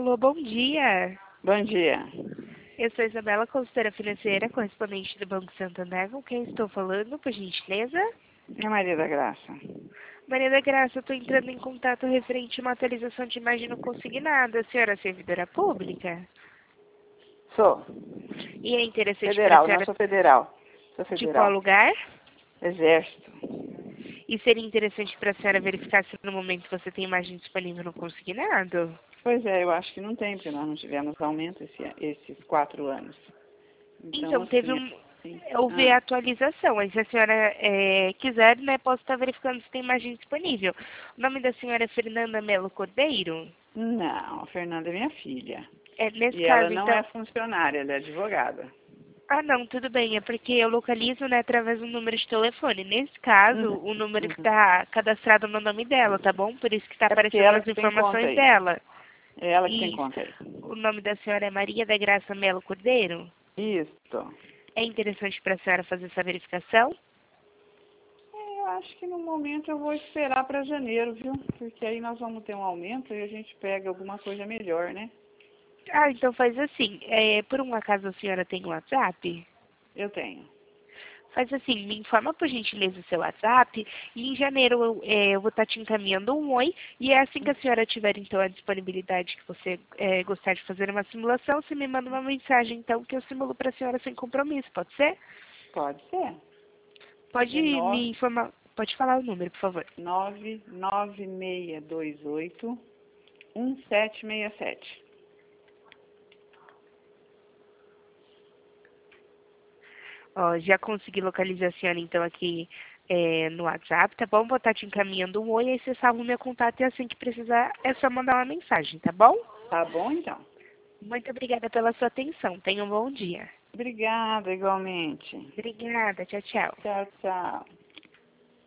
Alô, bom dia. Bom dia. Eu sou Isabela, consultora financeira, correspondente do Banco Santander. Com quem estou falando, por gentileza? É Maria da Graça. Maria da Graça, eu estou entrando em contato referente a uma atualização de imagem no consignado. A senhora é servidora pública? Sou. E é interessante para a Federal, não senhora sou federal. Sou de qual federal. lugar? Exército. E seria interessante para a senhora verificar se no momento você tem imagem disponível no consignado? Pois é, eu acho que não tem, porque nós não tivemos aumento esses 4 anos. Então, teve assim, houve atualização. Aí, se a senhora quiser, né, posso estar verificando se tem imagem disponível. O nome da senhora é Fernanda Melo Cordeiro? Não, a Fernanda é minha filha. Nesse E ela caso, não então... é funcionária, ela é advogada. Ah, não, tudo bem. É porque eu localizo, né, através do número de telefone. Nesse caso, Uhum, o número que uhum. está cadastrado no nome dela, tá bom? Por isso que está É porque aparecendo ela as que tem conta informações aí. dela. É ela que tem Isso. conta aí. O nome da senhora é Maria da Graça Melo Cordeiro? Isso. É interessante para a senhora fazer essa verificação? Eu acho que no momento eu vou esperar para janeiro, viu? Porque aí nós vamos ter um aumento e a gente pega alguma coisa melhor, né? Ah, então faz assim. Por um acaso a senhora tem WhatsApp? Eu tenho. Faz assim, me informa por gentileza o seu WhatsApp e em janeiro eu vou estar te encaminhando um oi e é assim que a senhora tiver então a disponibilidade que você gostar de fazer uma simulação, você me manda uma mensagem então que eu simulo para a senhora sem compromisso, pode ser? Pode ser. Pode É me informar, pode falar o número, por favor. 99628 1767. Ó, já consegui localizar a senhora então aqui no WhatsApp, tá bom? Vou estar te encaminhando um oi, aí você salva o meu contato e assim que precisar é só mandar uma mensagem, tá bom? Tá bom, então? Muito obrigada pela sua atenção. Tenha um bom dia. Obrigada, igualmente. Obrigada. Tchau, tchau. Tchau, tchau.